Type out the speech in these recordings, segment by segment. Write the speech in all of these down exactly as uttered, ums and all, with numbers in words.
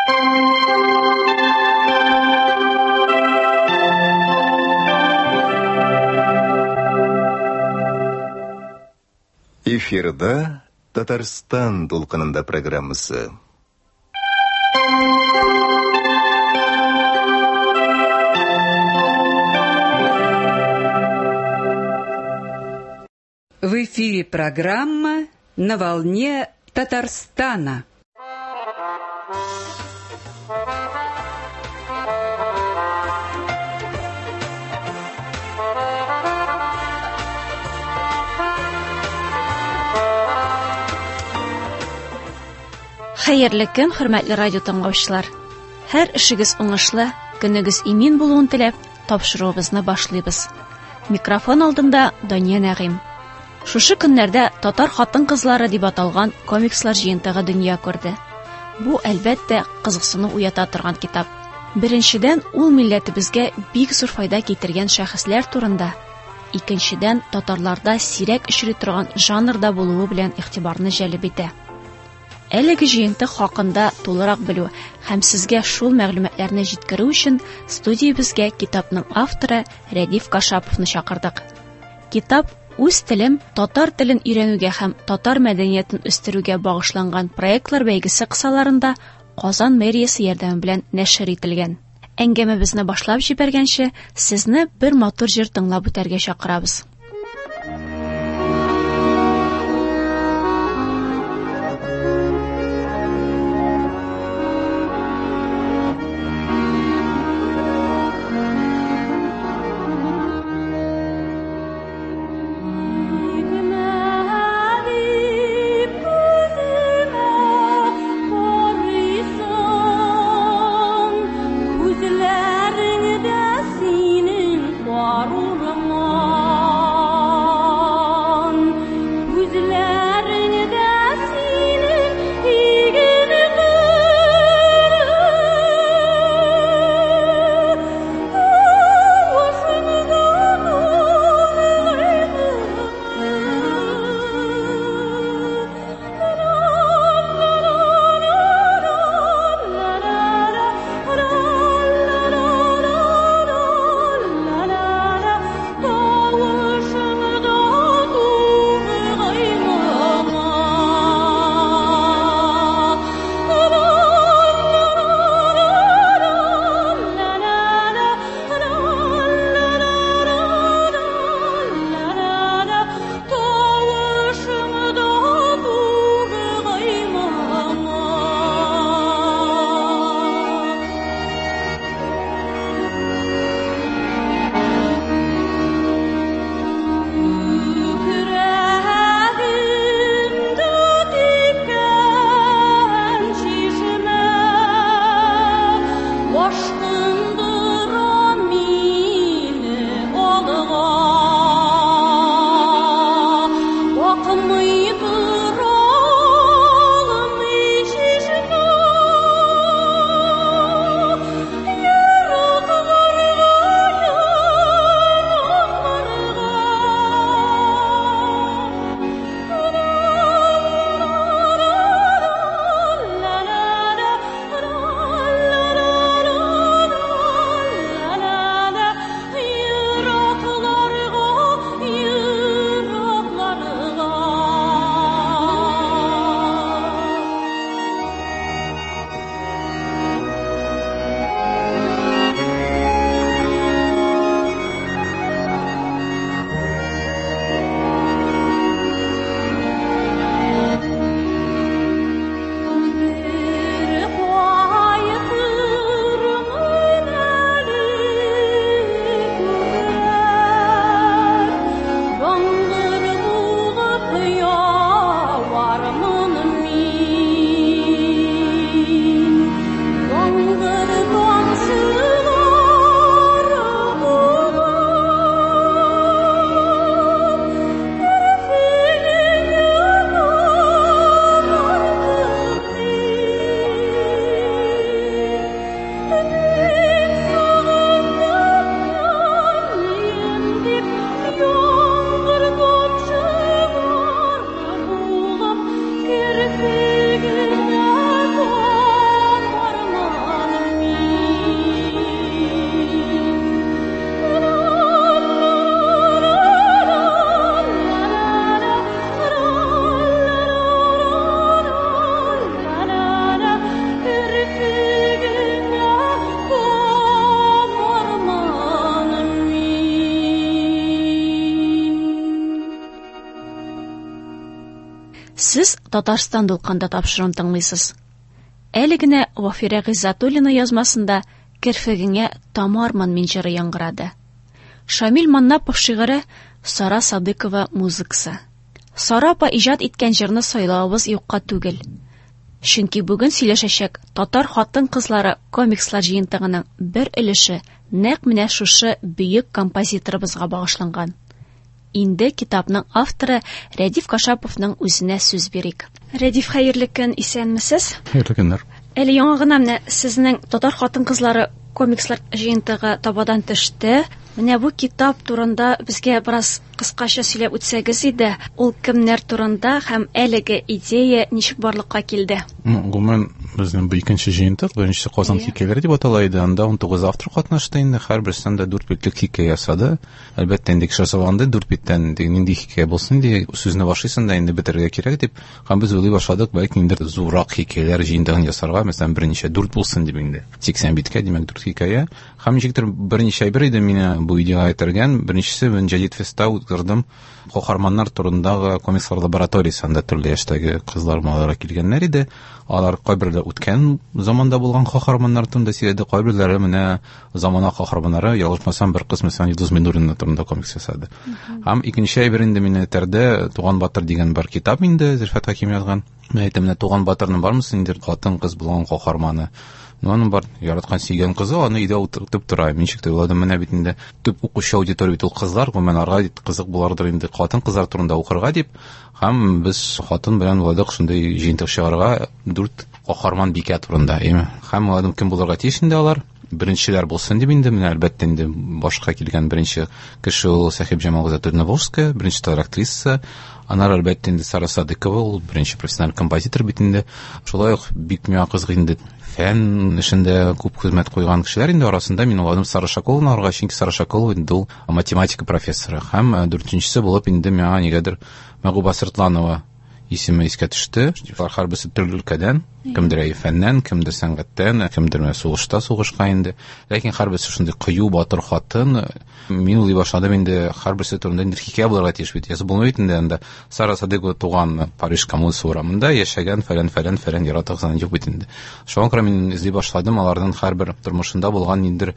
Эфирда Татарстан толқынында программасы. В эфире программа «На волне Татарстана». Хәерле көн, хөрмәтле радио тыңлаучылар. Һәр эшегез уңышлы, көнегез имин булуын теләп, тапшыруыбызны башлыйбыз. Микрофон алдында Дания Нәгыйм. Шушы көннәрдә татар хатын-кызлары дип аталган комикслар җыентыгы дөнья күрде. Бу әлбәттә кызыксыну уята торган китап. Беренчедән, ул милләтебезгә бик зур файда китергән шәхесләр турында. Икенчедән, татарларда сирәк очрый торган жанрда булуы белән игътибарны җәлеп итә. Әлеге җыентык хакында тулырак белү һәм сезгә шул мәгълүматларны җиткерү өчен студиябезгә китапның авторы Рәдиф Кашаповны чакырдык. Китап үз телем, татар телен өйрәнүгә һәм татар мәдәниятен үстерүгә багышланган проектлар бәйгесе кысаларында Казан мэриясе ярдәме белән нәшер ителгән. Әңгәмәбезне башлап җибәргәнче, сезне бер матур җыр тыңлап үтәргә чакырабыз. Var urma Сез Татарстан дулкында тапшыруын тыңлыйсыз. Әле генә Вафира Гыйззатуллина язмасында керфегеңә тамарман минчыры яңгырады. Шамил Маннапов шигыре, Сара Садыкова музыкасы. Сара апа иҗат иткән җырны сайлавыбыз юкка түгел. Чөнки бүген сөйләшәчәк татар хатын-кызлары комикслар җыентыгының бер өлеше нәкъ менә шушы бөек композиторыбызга багышланган. Инде китапның авторы Рәдиф Кашаповның үзенә сүз бирик. Рәдиф, хәерле көн, исәнмесез? Хәерле көннәр. Әле яңа гына менә сезнең татар хатын-кызлары комикслар җыентыгы табадан төште. Менә бу китап турында безгә бераз кыскача сөйләп үтсәгез иде. Ул кемнәр турында һәм әлеге идея ничек барлыкка килде? Гомумән безнең бу икенче җыентык, беренчесе Казан хикәяләре дип атала иде. Анда он тугыз автор катнашты инде. Һәрберсендә дүрт битлек хикәя ясады. Әлбәттә инде кеше саванды дүрт биттән нинди хикәя булсын ди, сүзне башлыйсың да инде бетергә кирәк дип. Һәм без уйлый башладык, бәлки инде зуррак хикәяләр җыентыгын ясарга, мәсәлән, берничә дүрт булсын дип инде. сиксән биткә, димәк, дүрт хикәя. Һәм ничектер берничә әйбер иде мине бу идея әйтергән. Беренчесе мен Җадид феста үткәрдем. Каһарманнар турындагы комикслар лабораториясында төрле яшьтәге кызлар, малайлар килгәннәр иде. Алар кайберләре үткән заманда булган каһарманнар турында сөйләде, кайберләре менә замана каһарманнары, ялгышмасам, бер кыз мәсәлән Йолдыз Миннурина турында комикс ясады. Һәм икенче әйбер инде мине тәрдә Туган батыр дигән бер китап инде Зөлфәт Хәким язган. Мен әйтәм, менә Туган батырның бармы инде хатын-кыз булган каһарманы. Ну, аның бар яраткан сөйгән кызы, аны өйдә утыртып тора. Мин чикте уйладым, менә бит инде төп укучы аудитория бит ул кызлар, гомумән арга кызык булардыр инде хатын-кызлар турында укырга дип. Һәм без хатын белән уйладык шундый җыентык чыгарга дүрт каһарман бикә турында, әйме. Һәм уйладым, кем булырга тиеш инде алар? Беренчеләр булсын дип инде, менә әлбәттә инде башка килгән беренче кеше ул Сәхип Җамал Гыйззатуллина Волжская, беренче татар актриса. Анар әлбәттә инде Сара Садыкова, ул беренче профессиональ композитор бит инде. Шулай ук бик миңа кызык инде фән эшендә күп хезмәт куйган кешеләр инде арасында мин уйладым Сара Шаколовна арга, чөнки Сара Шаколова инде ул математика профессоры. Һәм дүртенчесе булып инде миңа нигәдер Мәгъруба Сыртланова исеме искә төште. Һәрберсе төрле өлкәдән, кемдер фәннән, кемдер сәнгатьтән, кемдер сугышта сугышка инде. Ләкин һәрберсе шундый кыю батыр хатын. Мин уйлый башладым инде һәрберсе турында инде хикәя булырга тиеш бит. Язып булмый инде анда Сара Садыкова туган Париж коммунасы урамында яшәгән фәлән фәлән фәлән яратыгыздан юк бит инде. Шуңа күрә мин эзли башладым аларның һәрбер тормышында булган индер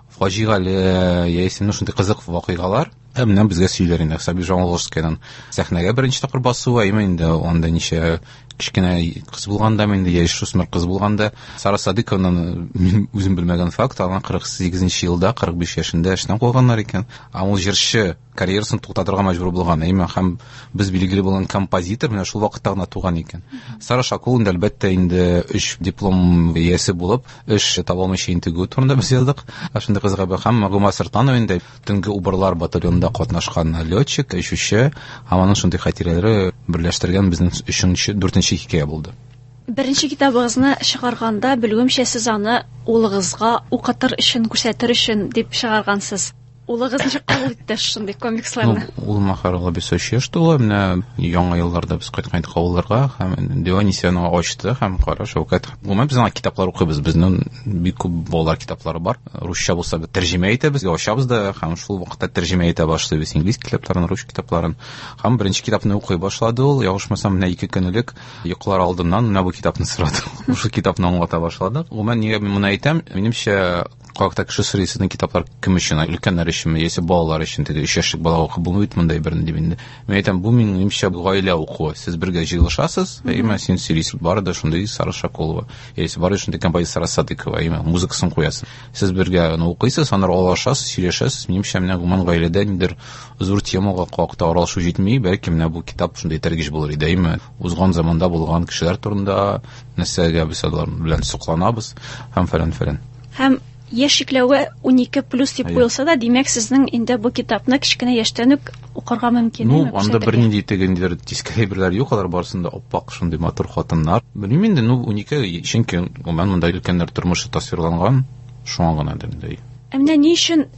фаҗигале яисә шундый кызык вакыйгалар. Менә безгә сөйләр инде Сәхип Җамал Волжскаяның сәхнәгә беренче тапкыр басуы, инде анда ничә кичкенә кыз булганда, инде яшь үсмер кыз булганда, Сара Садыковның мин үзем белмәгән факт, аны кырык сигезенче елда, кырык биш яшендә эштән куйганнар икән. Ул җырчы карьерасын туктатырга мәҗбүр булган. Әйме, һәм без билгеле булган композитор менә шул вакытта гына туган икән. Сара Шакулова әлбәттә инде өч диплом иясе булып, эш таба алмыйча интегү турында без яздык. Шундый кызга һәм Мәгъруба Сыртланова инде төнге убырлар батальонында катнашкан летчик, өчүче, һәм аның шундый хатирәләре берләштергән безнең өченче, дүртенче хикәя булды. Беренче китабыгызны чыгарганда, белүемчә, сез аны улыгызга укытыр өчен, күрсәтер өчен дип чыгаргансыз. Улыгыз ничек кабул итте шундый комиксларны? Ул махарга без сөйшеш тула, менә яңа елларда без кайткан авылларга һәм Диванисияны ачты һәм кара Шәүкәт. Гомумән безнең китаплар укыйбыз, безнең бик күп балалар китаплары бар. Русча булса без тәрҗемә итәбез, ачабыз да һәм шул вакытта тәрҗемә итә башлыйбыз инглиз китапларын, рус китапларын. Һәм беренче китапны укый башлады ул, ягышмасам менә ике көн элек йоклар алдыннан менә бу китапны сорады. Шул китапны аңлата башладык. Гомумән нигә мин моны әйтәм? Минемчә Какта кеше сөрисенең китаплар кем өчен, өлкәннәр өченме, яисә балалар өчен диде, өч яшьлек бала укып булмый мондай берне дип инде. Мен әйтәм, бу минемчә гаилә укуы. Сез бергә җыелышасыз, әйме, син сөрисең, бары да шундый Сара Шаколова, яисә бары шундый композитор Сара Садыкова, әйме, музыкасын куясыз. Сез бергә аны укыйсыз, аннары алышасыз, сөйләшәсез. Минемчә менә гомумән гаиләдә ниндер зур темага какта аралашу җитми, бәлки менә бу китап шундый тәргиш булыр иде, әйме. Узган заманда булган кешеләр турында нәрсәгә без алар белән сокланабыз һәм фәлән-фәлән. Һәм яшь чикләве унике плюс дип куелса да, димәк, сезнең инде бу китапны кичкенә яшьтән үк укырга мөмкин. Ну, анда бернинди тегендер тискәләр юк, алар барысында оппак шундый матур хатыннар. Белмим инде, ну, унике, чөнки гомумән монда өлкәннәр тормышы тасвирланган, шуңа гына димдәй. Ә менә ни өчен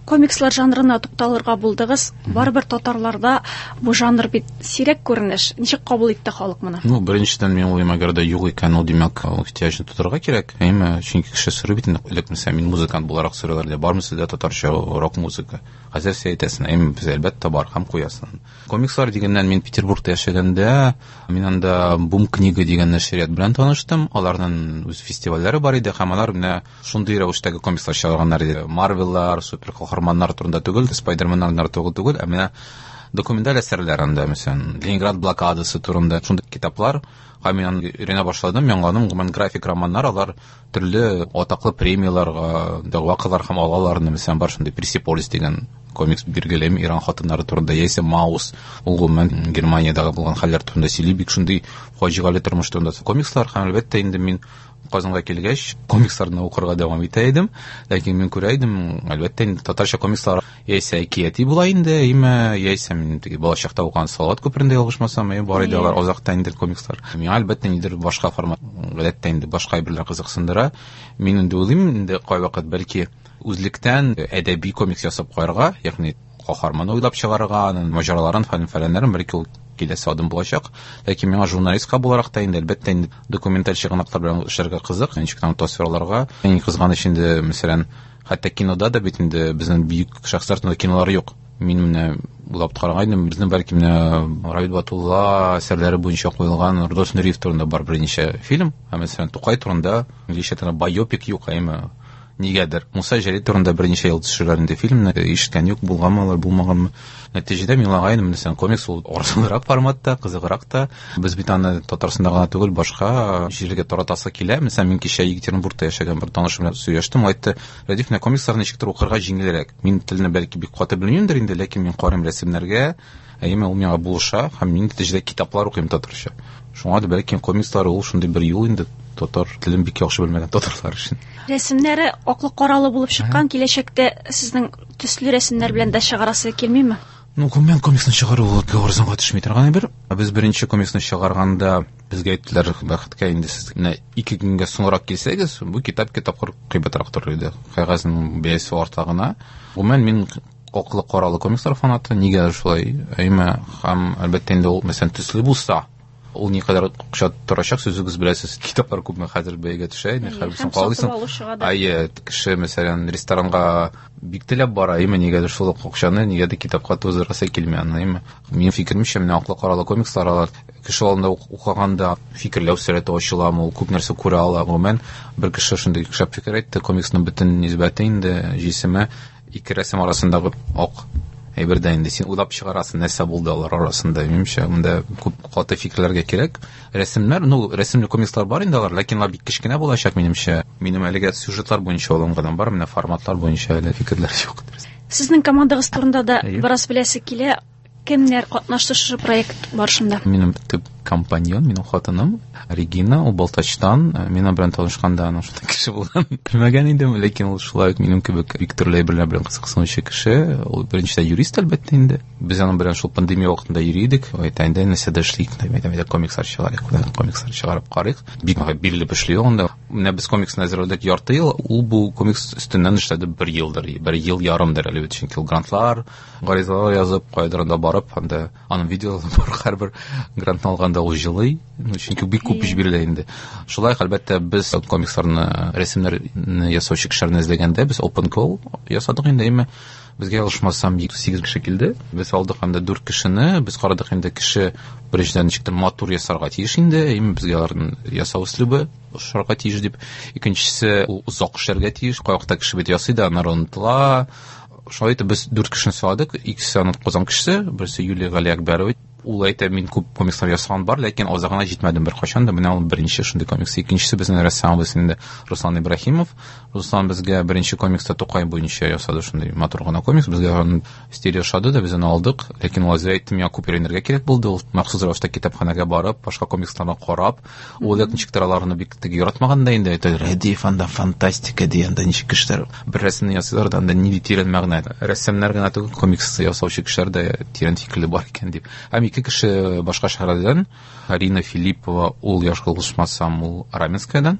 комикслар жанрына тукталырга булдыгыз. Барыбер татарларда бу жанр бит сирәк күренеш. Ничек кабул итте халык моны? Ну, беренчедән мин уйлыйм, әгәр дә юк икән, ул димәк, ул ихтыяҗын тутырга кирәк. Әйме, чөнки кеше сорый бит, элек мәсәлән, мин музыкант буларак сорыйлар дип, бармы сездә татарча рок музыка? Хәзер сез әйтәсез, әйме, без әлбәттә бар һәм куясың. Комикслар дигәннән мин Петербургта яшәгәндә, мин анда Бум книга дигән нәшрият белән таныштым. Аларның үз фестивальләре бар иде, һәм алар менә шундый рәвештәге комикслар чыгарганнар иде. Марвеллар, супер каһарманнар турында түгел, Спайдерменнар түгел, ә менә документаль әсәрләр анда, мәсәлән, Ленинград блокадасы турында шундый китаплар. Һәм мин өйрәнә башладым, яңаным, гомумән график романнар, алар төрле атаклы премияларга, вакыйлар һәм алаларны, мәсәлән, бар шундый Персеполис дигән комикс биргелем Иран хатыннары турында, яисә Маус, ул гомумән Германиядагы булган хәлләр турында сөйли, бик шундый фаҗигале тормыш турында комикслар. Һәм әлбәттә инде мин Казанга килгәч, комиксларны укырга дәвам итә идем, ләкин мин күрә идем, әлбәттә инде татарча комикслар яисә әкияти була инде, име, яисә мин теге балачакта укыган Салават күперендә ялгышмасам, бар иде алар азакта инде комикслар. Мин әлбәттә нидер башка формат, гадәттә инде башка әйберләр кызыксындыра. Мин инде уйлыйм, инде кай вакыт бәлки үзлектән әдәби комикс ясап куярга, ягъни каһарман уйлап чыгарга, маҗараларын, фән-фәләннәрен бәлки ул киләсе адым булачак. Ләкин миңа журналистка буларак та инде әлбәттә инде документаль чыганаклар белән эшләргә кызык, ничек там тасвирларга. Иң кызганыч инде, мәсәлән, хәтта кинода да бит инде безнең бөек шәхесләр турында кинолар юк. Мин менә булып карагайдым, безнең бәлки менә Равил Батулла әсәрләре буенча куелган Рудольф Нуриев турында бар берничә фильм, һәм мәсәлән Тукай турында инглизчә тора байопик юк, әйме. Нигәдер Муса Җәлил турында берничә ел төшерәләр инде фильмны, ишеткән юк, булганмы алар, булмаганмы. Нәтиҗәдә мин лагайным, мәсәлән, комикс ул арзанрак форматта, кызыграк та. Без бит аны Татарстанда гына түгел, башка җиргә таратасы килә. Мәсәлән, мин кичә Екатеринбургта яшәгән бер танышым белән сөйләштем, әйтте, Радиф, менә комиксларны ничектер укырга җиңелрәк. Мин телне бәлки бик каты белмимдер инде, ләкин мин карыйм рәсемнәргә, әйме ул миңа булыша, һәм мин нәтиҗәдә китаплар укыйм татарча. Шуңа да бәлки комикслар ул шундый бер юл инде татар телен бик яхшы белмәгән татарлар өчен. Рәсемнәре аклы-каралы булып чыккан, киләчәктә сезнең төсле рәсемнәр белән дә чыгарасы килмиме? Ну, коммен комиксны чыгару горзанга төшми торган бер. Без беренче комиксны чыгарганда безгә әйттеләр, бәхеткә инде сез менә ике көнгә соңрак килсәгез, бу китап китапкыр кыйбатрак торыр иде. Кәгазьнең бәясе артагына. Гомумән мин аклы-каралы комикслар фанаты, нигә шулай? Әйме, һәм әлбәттә инде ул мәсәлән төсле булса, ул никадәр акча торачак, сүзегез беләсез, китаплар күпме хәзер бәягә төшә, инде һәрберсен калыйсың. Ай, кеше мәсәлән ресторанга бик теләп бара, әйме, нигәдер шул акчаны нигәдер китапка тузырасы килмәгән, әйме. Мин фикеремчә, менә аклы-каралы комикслар алар кеше алдында укыганда фикерләү сәләте ачыламы, ул күп нәрсә күрә ала. Гомумән бер кеше шундый шәп фикер әйтте, комиксның бөтен нисбәте инде җисеме ике рәсем арасындагы ак. Әйбердә инде син уйлап чыгарасың, нәрсә булды алар арасында, минемчә, монда күп каты фикерләргә кирәк. Рәсемнәр, ну, рәсемле комикслар бар инде алар, ләкин алар бик кечкенә булачак, минемчә. Минем әлегә сюжетлар буенча алынган бар, менә форматлар буенча әле фикерләр юк. Сезнең командагыз турында да бераз беләсе килә. Кемнәр катнашты шушы проект барышында? Минем төп компаньон, минем хатыным Регина, ул Балтачтан, минем белән танышканда аны шундый кеше булган. Белмәгән идем, ләкин ул шулай ук минем кебек Виктор Лейберләр белән кызыксынучы кеше. Ул беренчедән юрист әлбәттә инде. Без аның белән шул пандемия вакытында йөридек. Әйтәндә нәрсәдә эшлик, әйтәм, комикслар чыгарыйк, комикслар чыгарып карыйк. Бик бирелеп эшли анда. Менә без комиксны әзерләдек ярты ел, ул бу комикс өстеннән эшләде бер елдыр, бер ел ярымдыр әле, чөнки ул грантлар, гаризалар язып, кайдыр да барып, анда аның видеолары бар, һәрбер грантны алганда ул җылый, чөнки бик күп эш бирелә инде. Шулай әлбәттә без комиксларны, рәсемнәрне ясаучы кешеләрне эзләгәндә без open call ясадык инде, әйме. Безгә алышмасам сигез кеше килде. Без алдык анда дүрт кешене, без карадык инде кеше беренчедән ничектер матур ясарга тиеш инде, әйме, безгә аларның ясау үслүбе шарга тиеш дип. Икенчесе ул озак эшләргә тиеш, кайвакта кеше бит ясый да, аннары онытыла. Шулай итеп без дүрт кешене сайладык, икесе аның Казан кешесе, берсе Юлия Гали Акбарова. Ул әйтә, мин күп комикслар ясаган бар, ләкин азагына җитмәдем бер качан да. Менә ул беренче шундый комикс. Икенчесе безнең рәссамыбыз инде Руслан Ибраһимов. Руслан безгә беренче комикста Тукай буенча ясады шундый матур гына комикс. Безгә аны стерео шады да, без аны алдык. Ләкин ул әйтте, миңа күп өйрәнергә кирәк булды. Ул махсус рәвештә китапханәгә барып, башка комиксларны карап, ул ничектер аларны бик тиге яратмаган да инде. Әйтә, Радиф анда фантастика дигәндә ничек кешеләр бер рәсемне ясыйлар да, анда ни тирән мәгънә. Рәссамнар гына түгел, комикс ясаучы кешеләр дә тирән фикерле бар икән дип. Һәм ике кеше башка шәһәрдән, Арина Филиппова, ул яшь кылышмасам, ул Раменскайдан.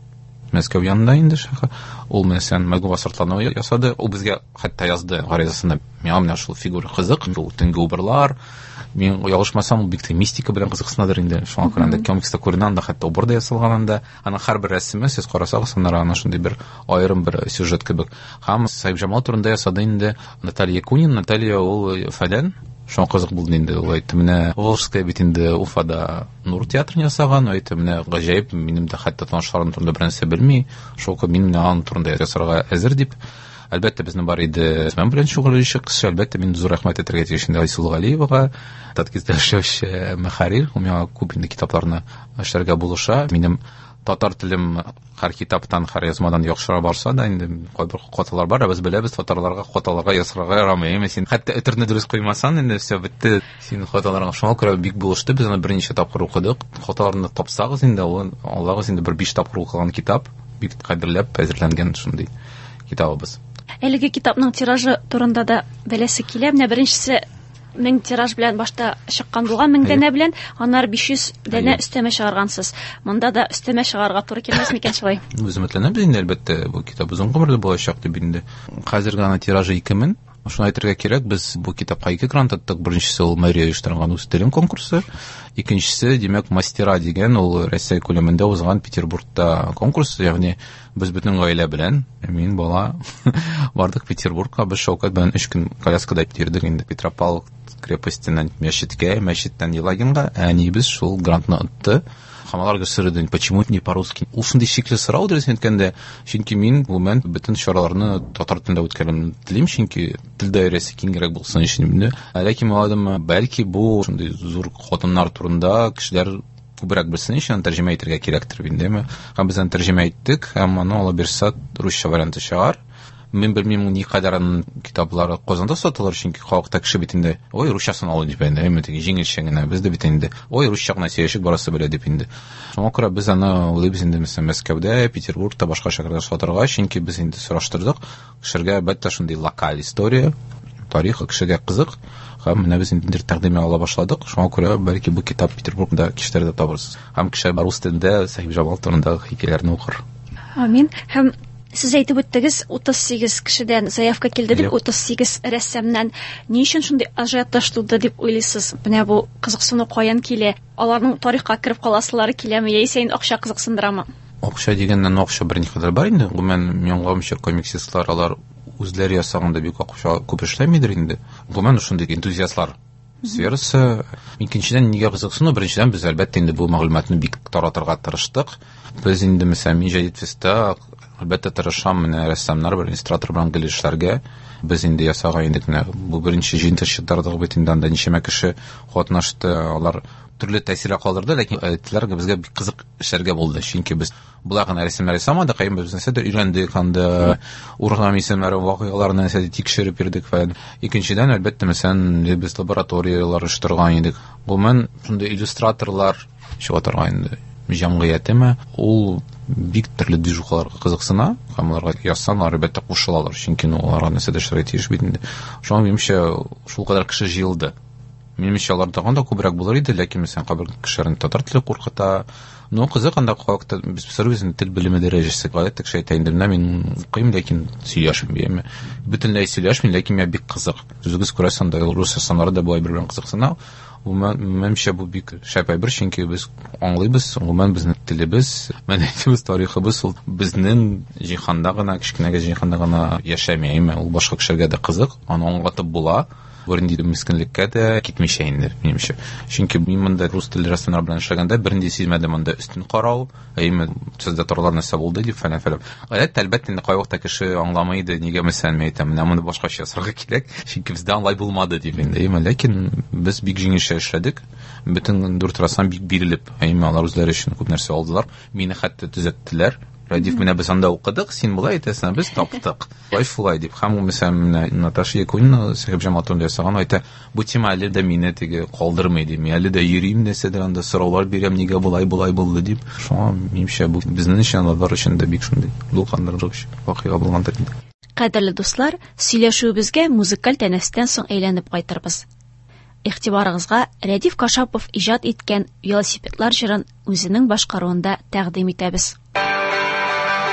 Мәскәү янында инде шәһәр. Ул мәсәлән мәгълүм сортлануы ясады. Ул безгә хәтта язды гаризасында. Миңа менә шул фигура кызык, ул төнге убырлар. Мин ялгышмасам, ул бик тә мистика белән кызыксынадыр инде. Шуңа күрә анда комикста күренә, анда хәтта убыр да ясалган анда. Аның һәрбер рәсеме сез карасагыз, аннары аны шундый бер аерым бер сюжет кебек. Һәм Саиб Җамал турында ясады инде Наталья Кунин. Наталья ул фәлән. Шуңа кызык булды инде. Ул әйтте менә Волжская бит инде Уфада Нур театрын ясаган, әйтте менә гаҗәеп, минем дә хәтта танышларым турында бернәрсә белми. Шул мин менә аның турында ясарга әзер дип. Әлбәттә безнең бар иде. Мен белән шөгыльләнүче кеше, әлбәттә мин зур рәхмәт әйтергә тиеш инде Айсул Галиевага, Таткизда эшләүче мөхәррир, ул миңа күп инде китапларны эшләргә булыша. Минем татар телем һәр китаптан, һәр язмадан яхшырак барса да, инде кайбер хаталар бар, без беләбез, татарларга хаталарга ясарга ярамый. Син хәтта этерне дөрес куймасаң, инде все бетте. Син хаталарга шуңа күрә бик булышты. Без аны берничә тапкыр укыдык. Хаталарны тапсагыз инде, ул Аллагыз инде бер биш тапкыр укыган китап, бик кадерләп әзерләнгән шундый китабыбыз. Әлеге китапның тиражы турында да беләсе килә. Менә беренчесе мең тираж белән башта чыккан булган, мең дәнә белән, аннары биш йөз дәнә өстәмә чыгаргансыз. Монда да өстәмә чыгарга туры килмәс микән шулай? Без өметләнәбез инде, әлбәттә, бу китап узын гомерле булачак дип инде. Хәзерге аны тиражы ике мең. Шуны әйтергә кирәк, без бу китапка ике грант аттык. Беренчесе ул Мария оештырган үз телем конкурсы. Икенчесе, димәк, Мастера дигән, ул Россия күләмендә узган Петербургта конкурс, ягъни без бөтен гаилә белән, мин бала бардык Петербургка, без Шәүкәт белән өч көн коляскада йөрдек инде Петропавл крепостеннән мәчеткә, мәчеттән Елагинга, әнибез шул грантны отты. Һәм аларга сорады, почему не по-русски? Ул шундый шикле сорау дөрес әйткәндә, чөнки мин бу мән бөтен чараларны татар телендә үткәрәм телим, чөнки тел даирәсе киңрәк булсын өчен инде. Ләкин мөгаdim, бәлки бу шундый зур хатыннар турында кешеләр күбрәк белсен өчен тәрҗемә итәргә кирәктер инде. Һәм без аны тәрҗемә иттек, һәм аны ала бирсә русча варианты чыгар. Мен белмим, ни кадәр китаплары Казанда сатылыр, чөнки халыкта кеше бит инде, ой, русчасын алып дип инде, әмма теге җиңелчә генә, бездә бит инде, ой, русча гына сөйләшик барасы белә дип инде. Шуңа күрә без аны уйлыйбыз инде, мәсәлән, Мәскәүдә, Петербургта, башка шәһәрләрдә сатырга, чөнки без инде сораштырдык, кешегә бәттә шундый локаль история, тарихы кешегә кызык, һәм менә без инде тәкъдим ала башладык. Шуңа күрә бәлки бу китап Петербургда кешеләрдә табырсыз. Һәм кеше рус телендә Саиб Җамал турында хикәяләрне укыр. Амин. Һәм сез әйтеп үттегез, утыз сигез кешедән заявка килде дип, утыз сигез рәссамнан. Ни өчен шундый ажиотаж туды дип уйлыйсыз? Менә бу кызыксыну каян килә? Аларның тарихка кирип каласылары киләме, яисә инде акча кызыксындырамы? Акча дигәннән акча берникадәр бар инде. Гомумән, миңгамча комиксистлар алар үзләре ясаганда бик акча күп эшләмидер инде. Гомумән, шундый энтузиастлар сферасы. Икенчедән, нигә кызыксыну? Беренчедән, без әлбәттә инде бу мәгълүматны бик таратырга тырыштык. Без инде мәсәлән Җәдид феста әлбәттә тырышам менә рәссамнар бер иллюстратор белән гелешләргә. Без инде ясаган идек менә бу беренче җыентыштырдык бит инде анда ничәмә кеше катнашты. Алар төрле тәэсир калдырды, ләкин әйтләргә безгә бик кызык эшләргә булды. Чөнки без буларны рәсемнәр ясамадык, кайын без нәрсәдер өйрәндек, анда урган исемнәре, вакыйгаларны нәрсәдә тикшереп бирдек фән. Икенчедән, әлбәттә, мәсәлән, без лабораториялар оештырган идек. Гомумән, шундый иллюстраторлар чыга торган инде. Җәмгыятеме, ул бик төрле движухаларга кызыксына, һәм аларга ясалар, әлбәттә, кушылалар, чөнки аларга нәрсәдә эшләргә тиеш бит инде. Шуңа минемчә, шул кадәр кеше җыелды. Минемчә, аларда да күбрәк булыр иде, ләкин мәсәлән, кабер кешеләрне татар теле куркыта. Ну, кызык, анда халыкта без сервисны тел белеме дәрәҗәсе гадәттә кеше әйтә инде, мин укыйм, ләкин сөйләшмим, яме. Бөтенләй сөйләшмим, ләкин миңа бик кызык. Үзегез күрәсен, да рус рәссамнары да бу әйбер белән кызыксына. Менимчә, бу бик шәп әйбер, чөнки без аңлыйбыз, гомумән безнең телебез, мәдәниятебез, тарихыбыз ул безнең җиһанда гына, кичкенәгә җиһанда гына яшәмәй, ул башка кешеләргә дә кызык, аны аңлатып була. Бернинди мискинлеккә дә китмичә инде, минемчә. Чөнки мин монда рус телле рәссамнар белән эшләгәндә бернинди сизмәдем монда өстен карау, әйме сездә торлар нәрсә булды дип фәлән-фәлән. Гадәттә, әлбәттә, инде кайвакта кеше аңламый иде, нигә мәсәлән әйтәм, менә моны башкача ясарга кирәк, чөнки бездә аңлай булмады дип инде, әйме, ләкин без бик җиңелчә эшләдек. Бөтен дүрт рәссам бик бирелеп, әйме, алар үзләре өчен күп нәрсә алдылар. Мине хәтта төзәттеләр. Радив менә без анда укыдык, син булай әйтәсең, без таптык. Лай фулай дип, һәм мәсәлән Наташа Якунина Саиб Җамал турында ясаган әйтә, бу тема әле дә мине теге калдырмый дип, мин әле дә йөрим нәрсәдер анда сораулар бирәм, нигә булай булай булды дип. Шуңа минемчә бу безнең өчен, алар өчен дә бик шундый дулкындыргыч вакыйга булгандыр инде. Кадерле дуслар, сөйләшүебезгә музыкаль тәнәфестән соң әйләнеп кайтырбыз. Игътибарыгызга Радив Кашапов иҗат иткән велосипедлар җырын үзенең башкаруында тәкъдим итәбез.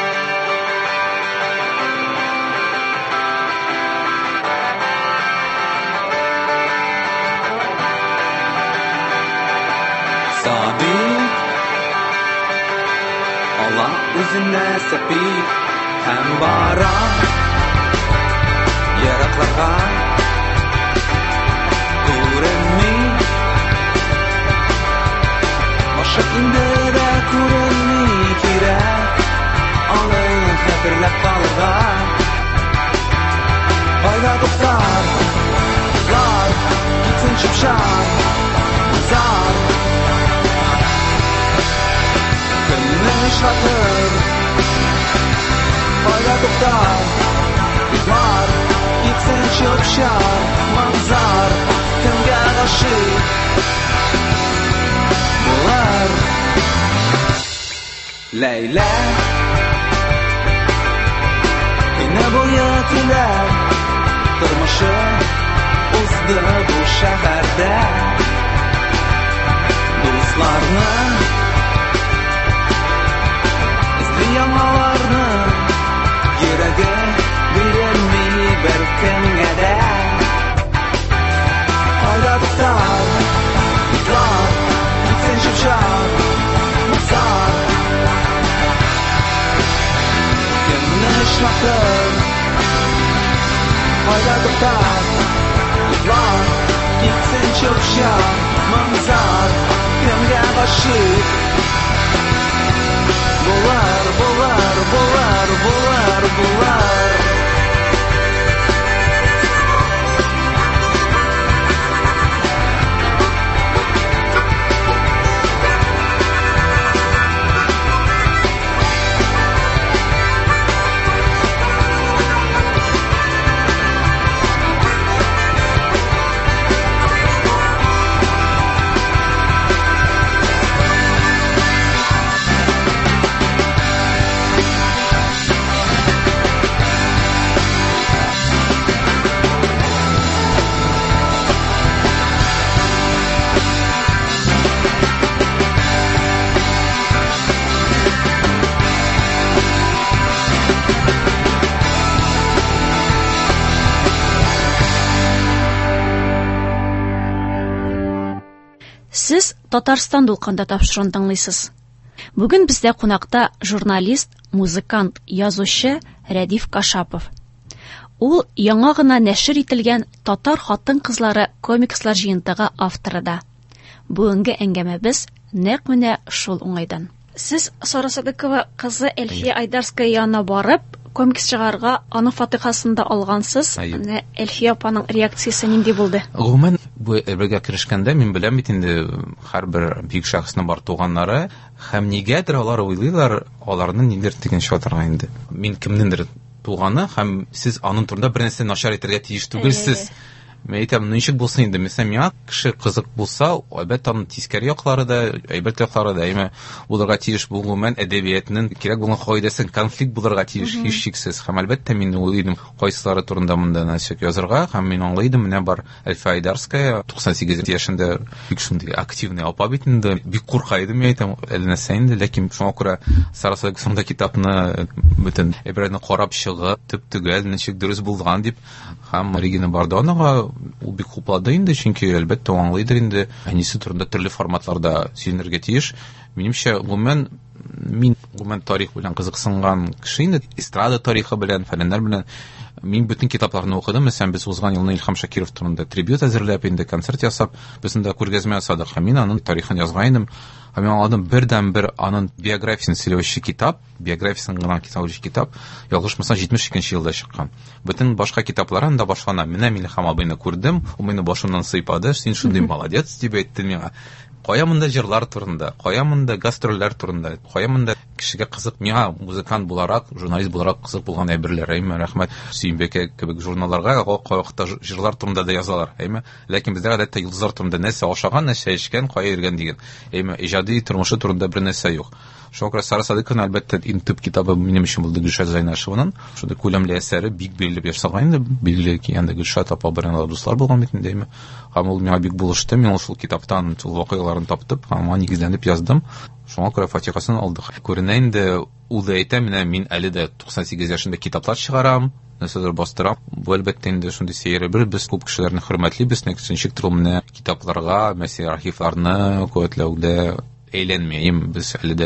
Үзенә сәпип һәм бара Яракларга күренми Ашык инде дә күренми кирәк Аны хәтерләп калырга Кайда туктар Зар Китсен шыпшар Зар Көнне шатыр Кайда туктар Зар Китсен шыпшар Манзар Кемгә гашык Булар Ләйлә Көне буе киләр Тормышы узды бу шәһәрдә Дусларны Эзли яңаларны Йөрәге бирелми беркемгә дә Кайда туктар Зар Китсен шыпшар Зар Көнне шатыр Кайда туктар Зар Китсен шыпшар Манзар Кемгә гашык Булар, булар, булар, булар, булар Сез Татарстан дулкында тапшыруын тыңлыйсыз. Бүген бездә кунакта журналист, музыкант, язучы Рәдиф Кашапов. Ул яңа гына нәшер ителгән Татар хатын-кызлары комикслар җыентыгы авторы да. Бүгенге әңгәмәбез нәкъ менә шул уңайдан. Сез Сара Садыкова кызы Әлфия Айдарская янына барып, комикс чыгарга аның фатихасын да алгансыз. Менә Әлфия апаның реакциясе нинди булды? Гомумән бу әбергә керешкәндә мин беләм бит инде һәрбер бик шәхесне бар туганнары һәм нигәдер алар уйлыйлар, аларны нидер тигән шатырга инде. Мин кемнеңдер туганы һәм сез аның турында бер нәрсә начар итәргә тиеш түгелсез. Мен әйтәм, ничек булсын инде, mesela миңа кеше кызык булса, әлбәттә аның тискәре яклары да, әйбәт яклары да, әйме булырга тиеш булган әдәбиятның кирәк булган кагыйдәсен конфликт булырга тиеш, һичшиксез. Һәм әлбәттә мин уйлыйм, кайсылары турында монда нәрсә язарга, һәм мин аңлыйдым, менә бар Әлфия Айдарская, туксан сигез яшендә бик шундый активный апа бит инде, бик курка идем, әйтәм, әле нәрсә инде, ләкин шуңа күрә Сара Садыкова китапны бөтен әйберне карап чыгып, төп-төгәл ничек дөрес булган дип, һәм Регина Бардонова ул бик хуплады инде, чөнки әлбәттә аңлыйдыр инде, әнисе турында төрле форматларда сөйләргә тиеш. Минемчә, гомумән мин гомумән тарих белән кызыксынган кеше инде, эстрада тарихы белән, фәннәр белән мин бөтен китапларны укыдым. Мәсәлән, без узган елны Илһам Шакиров турында трибют әзерләп инде, концерт ясап, бездә күргәзмә ясадык. Һәм мин аның тарихын язган идем. Һәм мин аңладым, бердән бер аның биографиясын сөйләүче китап, биографиясын гына китаплы китап, ялгышмасам җитмеш икенче елда чыккан. Бөтен башка китапларын да башлана. Менә мин Илһам абыйны күрдем, ул мине башымнан сыйпады, син шундый молодец дип әйтте миңа. Кая монда җырлар турында, кая монда гастрольләр турында, кая монда кешегә кызык, миңа музыкант буларак, журналист буларак кызык булган әйберләр, әйме, рәхмәт. Сөембәкә кебек журналларга кайвакытта җырлар турында да язалар, әйме. Ләкин бездә гадәттә йолдызлар турында нәрсә ашаган, нәрсә эчкән, кая йөргән дигән. Әйме, иҗади тормышы турында бер нәрсә юк. Шуңа Сара Садыкова әлбәттә иң төп китабы минем өчен булды Гөлшат Зайнашеваның. Шундый күләмле әсәре бик белеп ясаган инде, билгеле ки янда Гөлшат апа белән дуслар булган бит инде, әйме. Һәм ул миңа бик булышты, мин шул китаптан шул вакыйгаларны таптып, һәм аны нигезләнеп яздым. Шуңа күрә фатихасын алдык. Күренә инде ул да әйтә, менә мин әле дә туксан сигез яшында китаплар чыгарам, нәрсәдер бастырам. Бу әлбәттә инде шундый сәйре бер, без күп кешеләрне хөрмәтлибез, ничек тормны китапларга, мәсәлән, архивларны куәтләүдә әйләнмәйем, без әле дә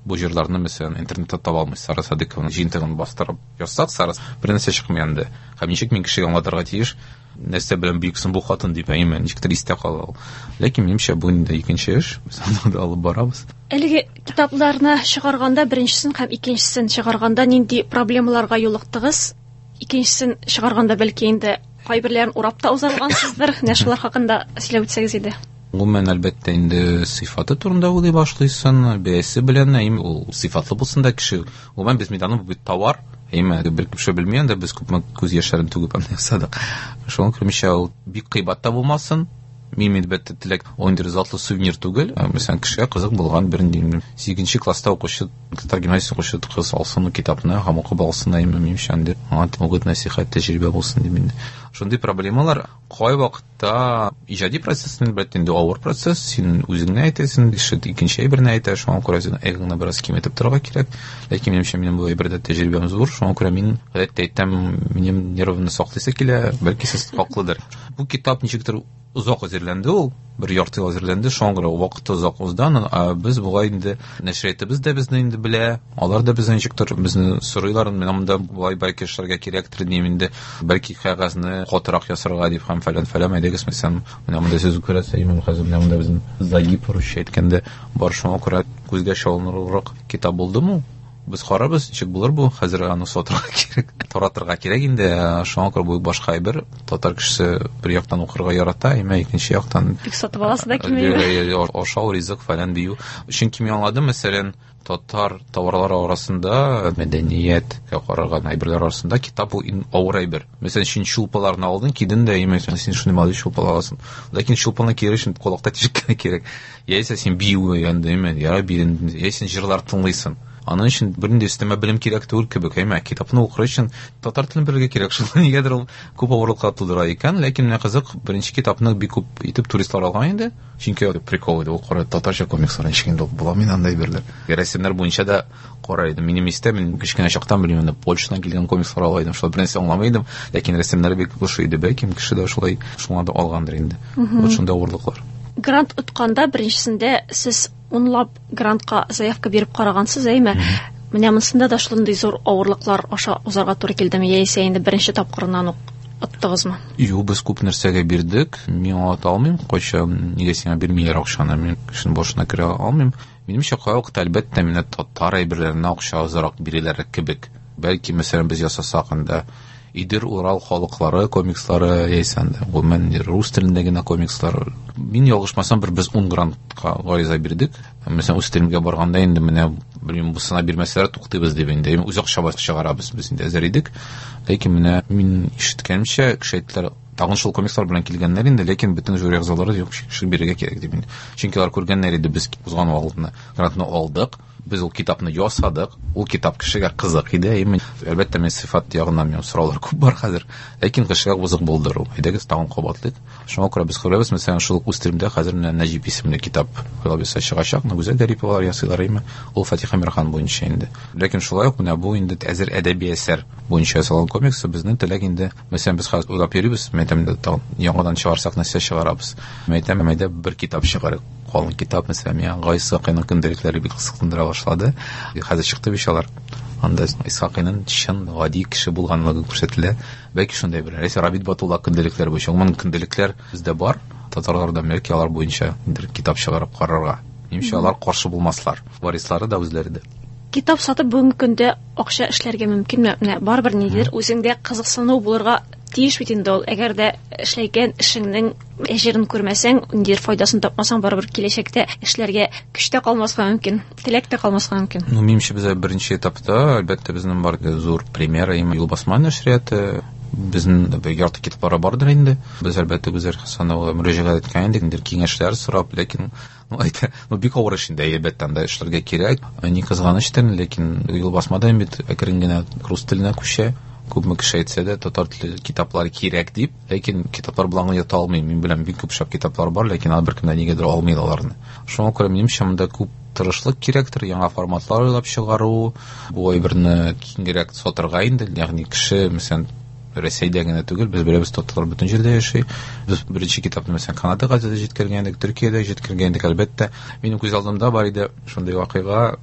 бу җырларны мәсәлән интернетта таба алмыйсыз. Сара Садыкованың җыентыгын бастырып язсак, Сара бер нәрсә чыкмый. Һәм ничек мин кешегә аңлатырга тиеш, нәрсә белән бөексен бу хатын дип әймен, ничектер истә кала. Ләкин минемчә бу инде икенче эш, без аны алып барабыз. Әлеге китапларны чыгарганда, беренчесен һәм икенчесен чыгарганда нинди проблемаларга юлыктыгыз? Икенчесен чыгарганда бәлки инде кайберләрен урап та узаргансыздыр. Нәрсәләр хакында сөйләп үтсәгез иде. Гомумән, әлбәттә, инде сыйфаты турында уйлый башлыйсың, бәясе белән, әйме, ул сыйфатлы булсын да кеше. Гомумән, без меданы бу товар, әйме, бер кеше белмәгән дә без күпме күз яшьләрен түгеп аны ясадык. Шуның күрмичә ул бик кыйбатта булмасын. Мин әлбәттә теләк ондыр затлы сувенир түгел. Мәсәлән, кешегә кызык булган бер сигезенче класста укучы, татар гимназиясе укучы кыз алсын китапны, һәм укып алсын, әйме, минемчә инде аңа могут насихат тәҗрибә булсын дип инде. Шундый проблемалар кай вакытта иҗади процессның бәлки инде авыр процесс, син үзеңне әйтәсең, ишет икенче әйберне әйтә, шуңа күрә син эгеңне бераз киметеп торырга кирәк. Ләкин минемчә минем бу әйбердә тәҗрибәм зур, шуңа күрә мин гадәттә әйтәм, минем нервымны саклыйсы килә, бәлки сез хаклыдыр. Бу китап ничектер узак әзерләнде, ул бер ярты ел әзерләнде, шуңа күрә вакыт узак уздан, без бугай инде нәшриятыбыз да безне инде белә, алар да безне ничектер безне сорыйлар, мен монда булай бәлки эшләргә кирәктер дим инде, бәлки кагазны катырак ясарга дип һәм фәлән фәлән әйдәгез, мәсәлән, менә монда сез күрәсез, имам хәзер менә монда безнең заи поручай әйткәндә бар, шуңа күрә күзгә чалынырлык китап булдымы? Без карабыз, ничек булыр бу? Хәзер аны сатырга кирәк, таратырга кирәк инде. Шуңа күрә бу башка әйбер, татар кешесе бер яктан укырга ярата, әмма икенче яктан бик сатып аласы да килмәй. Ашау, ризык фәлән бию. Чөнки мин аңладым, мәсәлән, татар товарлар арасында мәдәниятка караган әйберләр арасында китап ул авыр әйбер. Мәсәлән, син шулпаларны алдың, киден дә имәсән, син шуны мали шулпалар аласың. Ләкин шулпаны кире өчен колакта тишеккә кирәк. Яисә син бию янда, имән, яра бирен, яисә җырлар тыңлыйсың. Аның өчен бернинди өстәмә белем кирәк түгел кебек, әйме, китапны укыр өчен татар телен белергә кирәк. Шуңа нигәдер ул күп авырлыкка тудыра икән, ләкин менә кызык, беренче китапны бик күп итеп туристлар алган инде. Чөнки прикол иде, ул кара татарча комикслар ничек була, мин андай берләр. Рәсемнәр буенча да кара иде. Минем истә, мин кичкенә чактан беләм, менә Польшадан килгән комикслар алган, шул беренче аңламыйдым, ләкин рәсемнәр бик буш иде, бәлки кеше дә шулай шуңа да алгандыр инде. Вот шунда авырлыклар. Грант утканда беренчесендә сез унлап грантка заявка биреп карагансыз, әйме? Менә монсында да шундый зур авырлыклар аша узарга туры килдеме, яисә инде беренче тапкырыннан ук оттыгызмы? Юк, без күп нәрсәгә бирдек. Мин ата алмыйм, кайчан нигә сиңа бирмиләр акчаны, мин кешенең башына керә алмыйм. Минемчә, кай вакыт әлбәттә мине татар әйберләренә акча азрак бирәләр кебек. Бәлки, мәсәлән, без ясасак инде Идер Урал халыклары комикслары яисәндә, гомумән рус телендә генә комикслар. Мин ялгышмасам, бер без ун грантка гариза бирдек. Мәсәлән, үз телемгә барганда инде менә белмим, бусына бирмәсәләр туктыйбыз дип инде. Үз акчабыз чыгарабыз, без инде әзер идек. Ләкин менә мин ишеткәнчә, кеше әйттеләр, тагын шул комикслар белән килгәннәр инде, ләкин бөтен жюри әгъзалары юк, кеше бирергә кирәк дип инде. Чөнки алар күргәннәр иде, без узган вакытны грантны алдык. Без ул китапны ясадык. Ул китап кешегә кызык иде. Әйме, әлбәттә, мен сыйфат ягыннан мен сораулар күп бар хәзер. Ләкин кешегә кызык булды ул. Әйдәгез тагын кабатлык. Шуңа күрә без күрәбез, мәсәлән, шул үз телемдә хәзер менә Нәҗип исемле китап кылабыз чыгачак, Нәгүзәл Гариповлар ясыйлар име. Ул Фатиха Мирхан буенча инде. Ләкин шулай ук менә бу инде әзер әдәби әсәр буенча ясалган комиксы безнең теләк инде. Мәсәлән, без хәзер уйлап йөрибез, мәйтәмдә яңадан чыгарсак нәрсә чыгарабыз. Мәйтәм, мәйдә бер китап чыгарык. Калын китап, мәсәлән, Гайсакыйның көндәлекләре бик кызыктыра башлады. Хәзер чыкты бишалар. Анда Исхакыйның чын гади кеше булганлыгы күрсәтелә. Бәлки шундай бер. Рәсәй Рабит Батулла көндөлекләре буенча. Моның көндөлекләр бездә бар. Татарларда мәрки алар буенча бер китап чыгарып карарга. Нимчә алар каршы булмаслар. Варислары да үзләре дә. Китап сатып бүгенге көндә акча эшләргә мөмкинме? Менә барбер нидер үзеңдә кызыксыну булырга тиеш бит инде ул. Әгәр дә эшләгән эшеңнең әҗерен күрмәсәң, нидер файдасын тапмасаң, барбер киләчәктә эшләргә көчтә калмаска мөмкин, теләктә калмаска мөмкин. Ну, минемчә, без беренче этапта, әлбәттә, безнең бар зур премьера, Юлбасма нәшрияты, безнең ярты китаплары бардыр инде. Без әлбәттә үзәр Хәсәнова мөрәҗәгать иткән идек, нидер киңәшләр сорап, ләкин ну әйтә, ну бик авыр эш инде, әлбәттә, анда эшләргә кирәк. Ни кызганыч, ләкин Юлбасмада бит әкрен генә рус теленә күчә. Күпме кеше әйтсә дә, татар теле китаплар кирәк дип, ләкин китаплар белән ята алмыйм. Мин белән бик күп шап китаплар бар, ләкин алар беркемдә нигәдер алмый аларны. Шуңа күрә минемчә, монда күп тырышлык кирәктер, яңа форматлар уйлап чыгару, бу әйберне киңрәк сатырга инде, ягъни кеше, мәсәлән, Рәсәйдә генә түгел, без беләбез, татарлар бөтен җирдә яши. Без беренче китапны, мәсәлән, Канадага да җиткергәндек, Төркиядә җиткергәндек, әлбәттә. Минем күз алдымда бар иде шундый вакыйга.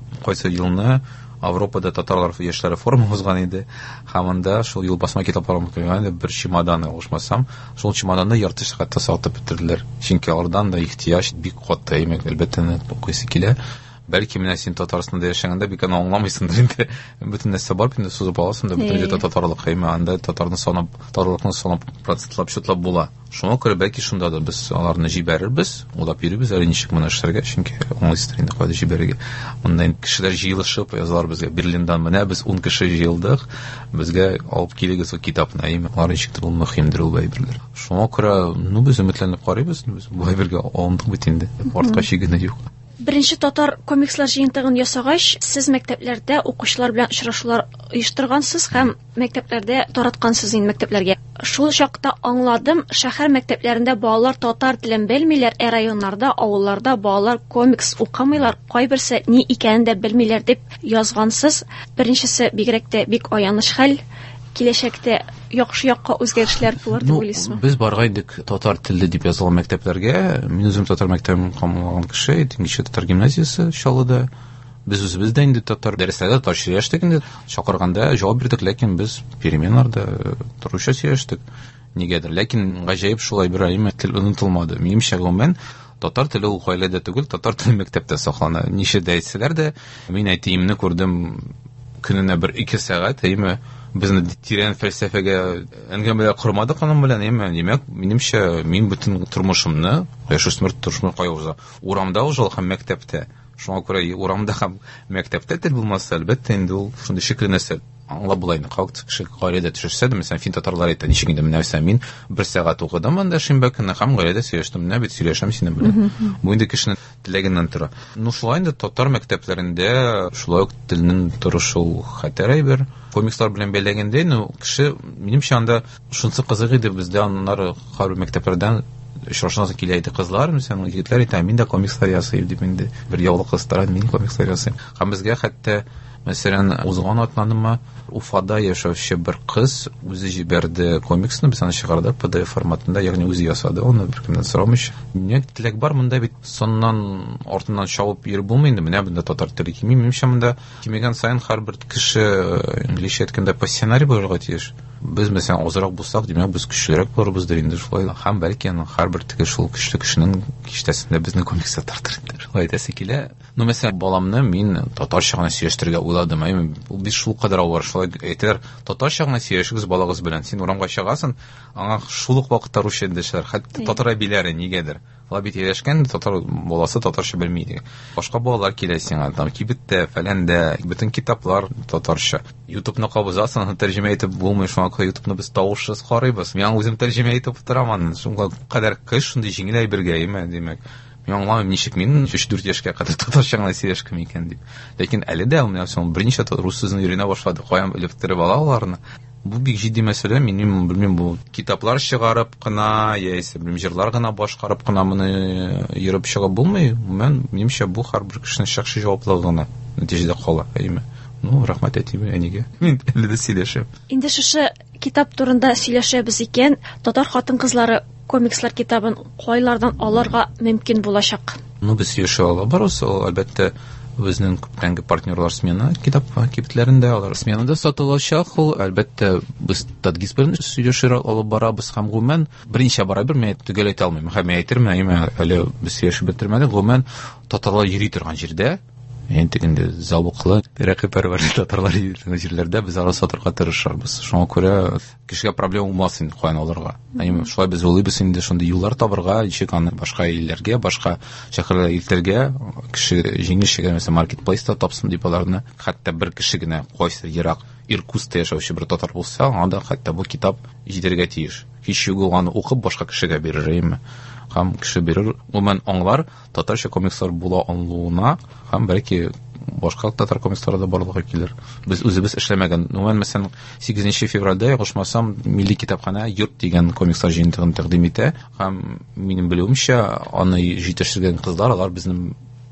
кайсы елны Европада татарлар яшьләре форумы узган иде. Һәм анда шул ел басма китапларын укыган иде, бер чемодан алышмасам, шул чемоданда ярты сәгатьтә сатып бетерделәр. Чөнки алардан да ихтияҗ бик каты, әлбәттә, укыйсы килә. Бәлки менә син Татарстанда яшәгәндә бик аны аңламыйсыңдыр инде. Бөтен нәрсә бар инде, сузып аласың да бөтен җирдә татарлык хәймә, анда татарны санап, татарлыкны санап, процентлап, шутлап була. Шуңа күрә бәлки шунда да без аларны җибәрербез, улап йөрибез, әле ничек моны эшләргә, чөнки аңлыйсыздар инде кайда җибәрергә. Монда инде кешеләр җыелышып язалар безгә, Берлиндан менә без ун кеше җыелдык, безгә алып килегез ул китапны, әйме, алар ничектер ул мөһимдер ул бәйберләр. Шуңа күрә, ну без өметләнеп карыйбыз, без бу бәйбергә алындык бит инде, артка чигене юк. Беренче татар комикслар җыентыгын ясагач, сез мәктәпләрдә укучылар белән очрашулар оештыргансыз һәм мәктәпләрдә тараткансыз инде мәктәпләргә. Шул чакта аңладым, шәһәр мәктәпләрендә балалар татар телен белмиләр, ә районнарда, авылларда балалар комикс укымыйлар, кайберсе ни икәнен дә белмиләр дип язгансыз. Беренчесе бигрәк тә бик аяныч хәл. Киләчәктә яхшы якка үзгәрешләр булыр дип уйлыйсызмы? Без баргайдык татар телле дип язылган мәктәпләргә. Мин үзем татар мәктәбен камлаган кеше, Диңгезче татар гимназиясе Чаллыда. Без үзебез дә инде татар дәресләрдә татарча сөйләштек инде. Чакырганда җавап бирдек, ләкин без переменнарда турыча сөйләштек. Нигәдер, ләкин гаҗәеп шулай бер айым тел онытылмады. Минемчә гомумән татар теле ул гаиләдә түгел, татар теле мәктәптә саклана. Ничә дә әйтсәләр дә, мин әйтиемне күрдем көненә бер ике сәгать, әйме безне тирән фәлсәфәгә әңгәмәләр кормадык аның белән, әйме, димәк, минемчә мин бөтен тормышымны, яшүсмер тормышымны кая уза, урамда узал һәм мәктәптә. Шуңа күрә урамда һәм мәктәптә тел булмаса, әлбәттә инде ул шундый шикле нәрсә аңлап була инде. Халык кеше гаиләдә төшерсә дә, мәсәлән, фин татарлар әйтә, ничек инде менә мин бер сәгать укыдым анда шимбә көнне һәм гаиләдә сөйләштем, менә бит сөйләшәм синең белән. Бу инде кешенең теләгеннән тора. Ну шулай инде татар мәктәпләрендә шулай ук телнең торышу хәтәр әйбер. Комикслар белән бәйләгәндә, ну кеше минемчә анда шунысы кызык иде, бездә аннары һәр мәктәпләрдән очрашасың килә иде кызлар, мәсәлән, егетләр әйтә, мин дә комикслар ясыйм дип инде. Бер яулык кыстыран, мин комикслар ясыйм. Һәм безгә хәтта мәсәлән, узган атнанымы Уфада яшәүче бер кыз үзе җибәрде комиксны, без аны чыгардык пи ди эф форматында, ягъни үзе ясады, аны беркемнән сорамыйча. Ник теләк бар монда бит соннан артыннан чабып йөреп булмый инде, менә монда татар теле кими, минемчә монда кимегән сайын һәрбер кеше инглизчә әйткәндә пассионарий булырга тиеш. Без мәсәлән азрак булсак, димәк, без көчлерәк булырбыздыр инде шулай. Һәм бәлки аны һәрбер теге шул көчле кешенең киштәсендә безне комикска тартыр инде. Шулай әйтәсе килә. Ну мәсәлән, баламны мин татарча гына сөйләштергә уйладым, әйме, ул бит шул кадәр авыр, шулай әйтәләр, татарча гына сөйләшегез балагыз белән, син урамга чыгасың, аңа шул ук вакытта русча эндәшәләр, хәтта татар әбиләре нигәдер. Алар бит яшәгән, татар баласы татарча белми иде. Башка балалар килә сиңа, там кибеттә, фәләндә, бөтен китаплар татарча. YouTube-ны кабызасың, тәрҗемә итеп булмый, шуңа күрә YouTube-ны без тавышсыз карыйбыз. Мин үзем тәрҗемә итеп торам, шуңа кадәр кыш шундый җиңел әйбергә, әйме, димәк. Мин аңламыйм, ничек мин өч-дүрт яшькә кадәр татарча гына сөйләшкән икән дип. Ләкин әле дә менә соң берничә рус сүзен өйрәнә башлады, каян электре бала аларны. Бу бик җитди мәсьәлә, минем белмим, бу китаплар чыгарып кына, яисә белмим, җырлар гына башкарып кына моны йөреп чыгып булмый. Мен минемчә бу һәрбер кешенең шәхси җаваплылыгына нәтиҗәдә кала, әйме. Ну, рәхмәт әйтим әнигә. Мин әле дә сөйләшәм. Инде шушы китап турында сөйләшәбез икән, татар хатын-кызлары комикслар китабын кайлардан алырга мөмкин булачак? Ну, без сөйләшә алабыз, әлбәттә безнең күптәнге партнерлар смена китап кибетләрендә, алар сменада сатылачак. Ул әлбәттә без Тадгиз белән сөйләшер алып барабыз һәм гомумән беренче барабыз, мен төгәл әйтә алмыйм. Һәм әйтермен, әйме, әле без сөйләшеп бетермәдек. Гомумән татарлар йөри торган җирдә, инде инде завуклы, рәкыйпәрвәр татарлар йөри торган җирләрдә без ары сатырга тырышабыз. Шуңа күрә кешегә проблема булмас инде каян алырга. Әйме, шулай без уйлыйбыз инде шундый юллар табырга, ничек аны башка илләргә, башка шәһәрләргә илтергә, кеше җиңелчә мәсәлән маркетплейста тапсын дип аларны, хәтта бер кеше генә кайсы ерак Иркутскта яшәүче бер татар булса, анда хәтта бу китап җитәргә тиеш. Һич юк аны укып башка кешегә бирерме? Һәм кеше бирер, гомумән аңлар татарча комикслар була алуына, һәм бәлки башка татар комикслары да барлыгы килер. Без үзебез эшләмәгән. Гомумән мәсәлән сигезенче февральдә ягышмасам Милли китапханә Йорт дигән комикслар җыентыгын тәкъдим итә, һәм минем белүемчә аны җитештергән кызлар, алар безнең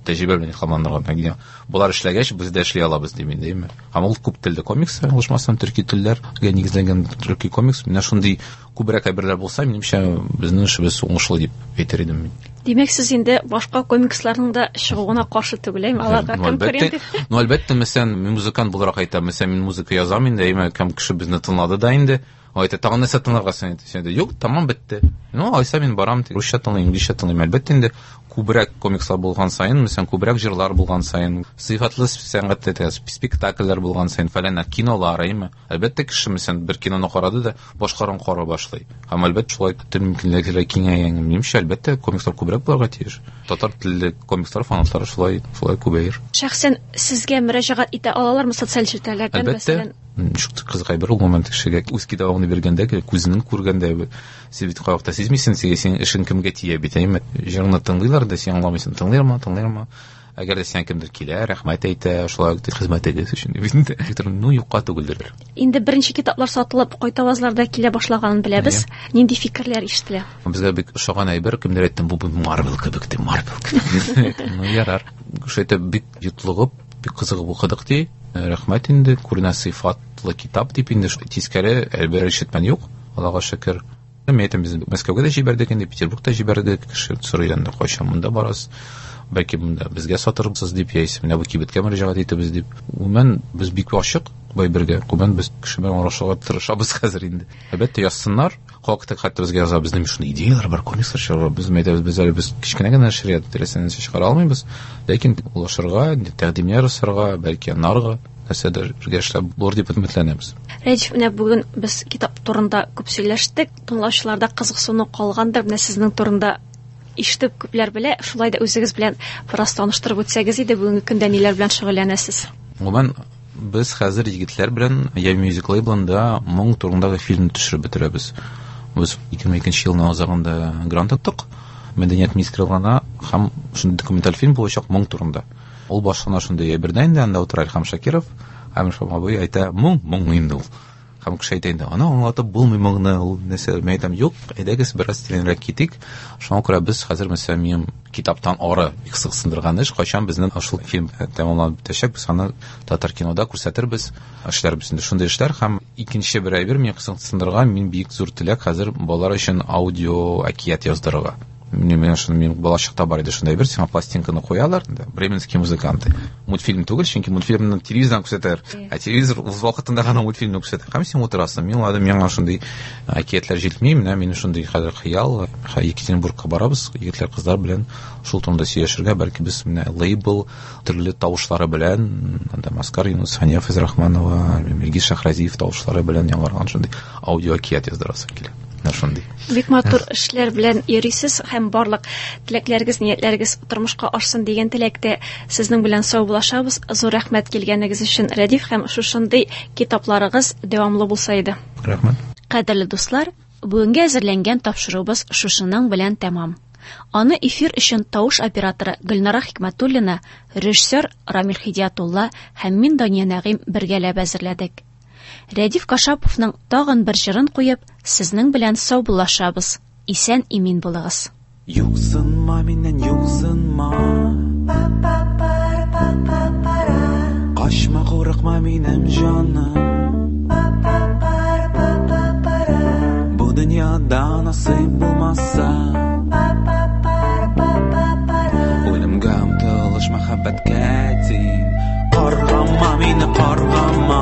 тәҗрибә белән илһамландырган. Булар эшләгәч, без дә эшли алабыз дип инде, әйме. Һәм ул күп телле комикс, аңлашмасам, төрки телләргә нигезләнгән төрки комикс. Менә шундый күбрәк әйберләр булса, минемчә, безнең эшебез уңышлы дип әйтер идем мин. Димәк, сез инде башка комиксларның да чыгуына каршы түгеләйме? Аларга конкурент. Ну, әлбәттә, мәсәлән, мин музыкант буларак әйтәм, мәсәлән, мин музыка язам инде, әйме, кем кеше безне тыңлады да инде. Айта, тагын нәрсә тыңларга син әйтәсең. Юк, тамам бетте. Ну, айса мин барам, русча тыңлыйм, инглизчә тыңлыйм. Әлбәттә инде күбрәк комикслар булган сайын, мәсәлән, күбрәк җырлар булган сайын, сыйфатлы сәнгать итәс, спектакльләр булган сайын, фәлән кинолар, әйме. Әлбәттә кеше мәсәлән бер киноны карады да башкаран кара башлый. Һәм әлбәттә шулай төр мөмкинлекләре киңәйгән. Минемчә, әлбәттә комикслар күбрәк булырга тиеш. Татар телле комикслар фанатлары шулай, шулай күбәер. Шәхсән сезгә мөрәҗәгать итә алалармы социаль челтәрләрдән мәсәлән? Шук кызгай бер ул момент кешегә үз китабын биргәндә, күзенең күргәндә, син бит кайвакта сизмисең, син эшең кемгә тия бит, әйме. Җырны тыңлыйлар да син аңламыйсың, тыңлыйрмы, тыңлыйрмы. Әгәр дә син кемдер килә, рәхмәт әйтә, шулай хезмәт итәсе өчен дип инде. Ну, юкка түгелдер. Инде беренче китаплар сатылып, кайтавазларда килә башлаганын беләбез. Нинди фикерләр ишетелә? Безгә бик ошаган әйбер, кемдер әйттем, бу Марвел кебек ди, Марвел кебек. Ну, ярар. Шәйтә бик йотлыгып, бик кызыгып укыдык ди. Рәхмәт инде, күренә сыйфатлы китап дип инде тискәре әлбәттә ишетмән юк. Аллага шөкер. Мен әйтәм, без Мәскәүгә дә җибәрдек инде, Петербургта җибәрдек, кеше сорыйдан да кайчан монда барасыз. Бәлки монда безгә сатырбыз дип яисә менә бу кибеткә мөрәҗәгать итәбез дип. Гомумән без бик ачык бай бергә. Гомумән без кеше белән арашырга тырышабыз хәзер инде. Әлбәттә язсыннар. Калкытык хәтта безгә яза, безнең шундый идеялар бар, комикслар чыгара. Без мәйтәбез, без әле без кичкенә генә шәрия теләсәннән чыгара алмыйбыз. Ләкин улашырга, тәкъдимнәр ясарга, бәлки нарга нәрсәдер бергә эшләп булыр дип өметләнәбез. Рәҗиф, менә бүген без китап турында күп сөйләштек. Тыңлаучыларда кызыксыну калгандыр. Менә сезнең турында ишетеп күпләр белә. Шулай да үзегез белән бераз таныштырып үтсәгез иде, бүгенге көндә ниләр белән шөгыльләнәсез? Гомумән без хәзер егетләр белән Я Music Label-ында моң турындагы фильмны төшереп бетерәбез. Без ике мең икенче елның азагында грант тоттык. Мәдәният министрлыгына һәм шундый документаль фильм булачак моң турында. Ул башына шундый әйбердән инде, анда утыра Илһам Шакиров, һәм Шамабый әйтә, моң, моң инде ул. Һәм кеше әйтә инде, аны аңлатып булмый моңны, ул нәрсә, мен әйтәм, юк, әйдәгез бераз тирәнрәк китик. Шуңа күрә без хәзер мәсәлән минем китаптан ары бик сындырган эш, кайчан безнең шул фильм тәмамланып бетәчәк, без аны татар кинода күрсәтербез. Эшләрбез инде шундый эшләр һәм икенче бер әйбер мин сындырган, мин бик зур теләк хәзер балалар өчен аудио әкият яздырырга. Мен шуны мин балачакта бар иде шундай бер сиңа пластинканы куялар, бременские музыканты. Мультфильм түгел, чөнки мультфильмны телевизордан күрсәтәр, ә телевизор үз вакытында гына мультфильмны күрсәтә. Һәм син утырасың, мин ладым, миңа шундый әкиятләр җитми, менә мине шундый хәзер хыял, Екатеринбургка барабыз, егетләр, кызлар белән шул турында сөйләшергә, бәлки без менә лейбл төрле тавышлары белән, анда Маскар Юнус, Хания Фәзрахманова, Милгиз Шахразиев тавышлары белән яңарган шундый аудио әкият яздырасың килә. Шундый. Бик матур эшләр белән йөрисез һәм барлык теләкләрегез, ниятләрегез тормышка ашсын дигән теләктә сезнең белән саубулашабыз. Зур рәхмәт килгәнегез өчен, Рәдиф, һәм шушындый китапларыгыз дәвамлы булса иде. Рәхмәт. Кадерле дуслар, бүгенге әзерләнгән тапшыруыбыз шушының белән тәмам. Аны эфир өчен тавыш операторы Гөлнара Хикмәтуллина, режиссер Рамил Хидиятулла һәм мин Дания Нәгыйм бергәләп әзерләдек. Рәдиф Кашаповның тагын бер җырын куеп, сезнең белән саубуллашабыз. Исән имин булыгыз. Юксынма миннән, юксынма. Качма, курыкма минем җаным. Бу дөньяда насыйп булмаса, үлемгә омтылыш мәхәббәткә тиң. Каргама мине, каргама.